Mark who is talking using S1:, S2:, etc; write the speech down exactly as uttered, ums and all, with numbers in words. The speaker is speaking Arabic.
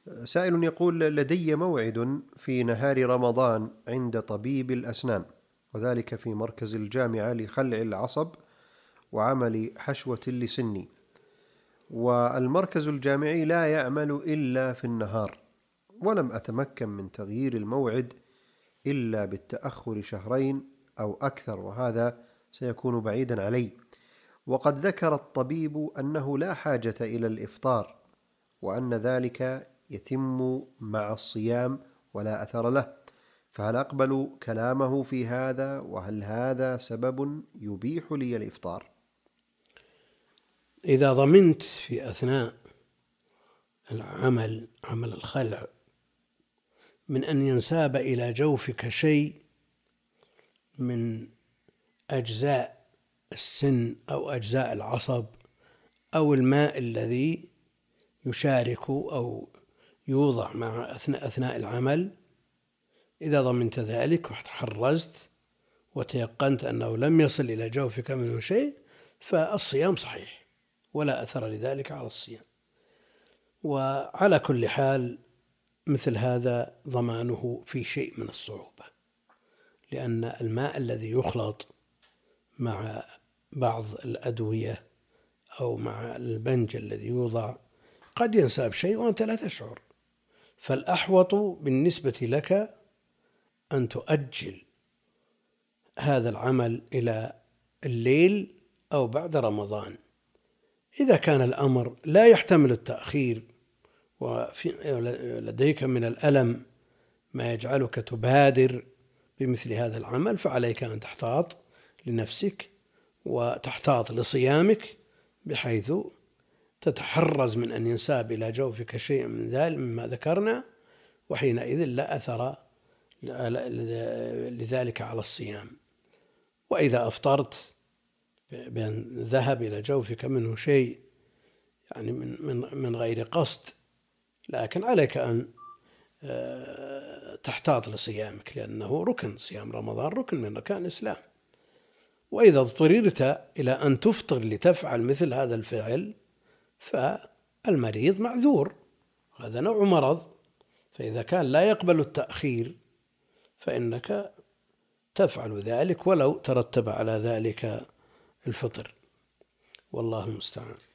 S1: سائل يقول: لدي موعد في نهار رمضان عند طبيب الأسنان، وذلك في مركز الجامعة لخلع العصب وعمل حشوة لسني، والمركز الجامعي لا يعمل إلا في النهار، ولم أتمكن من تغيير الموعد إلا بالتأخر شهرين أو أكثر، وهذا سيكون بعيدا علي. وقد ذكر الطبيب أنه لا حاجة إلى الإفطار، وأن ذلك يتم مع الصيام ولا أثر له، فهل أقبل كلامه في هذا؟ وهل هذا سبب يبيح لي الإفطار؟
S2: إذا ضمنت في أثناء العمل عمل الخلع من أن ينساب إلى جوفك شيء من أجزاء السن أو أجزاء العصب أو الماء الذي يشارك أو يوضع مع أثناء, أثناء العمل، إذا ضمنت ذلك وتحرزت وتيقنت أنه لم يصل إلى جوفك منه شيء فالصيام صحيح ولا أثر لذلك على الصيام. وعلى كل حال مثل هذا ضمانه في شيء من الصعوبة، لأن الماء الذي يخلط مع بعض الأدوية أو مع البنج الذي يوضع قد ينساب شيء وأنت لا تشعر، فالأحوط بالنسبة لك أن تؤجل هذا العمل إلى الليل أو بعد رمضان. إذا كان الأمر لا يحتمل التأخير ولديك من الألم ما يجعلك تبادر بمثل هذا العمل، فعليك أن تحتاط لنفسك وتحتاط لصيامك بحيث تتحرز من أن ينساب إلى جوفك شيء من ذلك مما ذكرنا، وحينئذ لا أثر لذلك على الصيام. وإذا أفطرت بأن ذهب إلى جوفك منه شيء يعني من من من غير قصد، لكن عليك أن تحتاط لصيامك، لأنه ركن، صيام رمضان ركن من أركان الإسلام. وإذا اضطررت إلى أن تفطر لتفعل مثل هذا الفعل فالمريض معذور، هذا نوع مرض، فإذا كان لا يقبل التأخير فإنك تفعل ذلك ولو ترتب على ذلك الفطر، والله المستعان.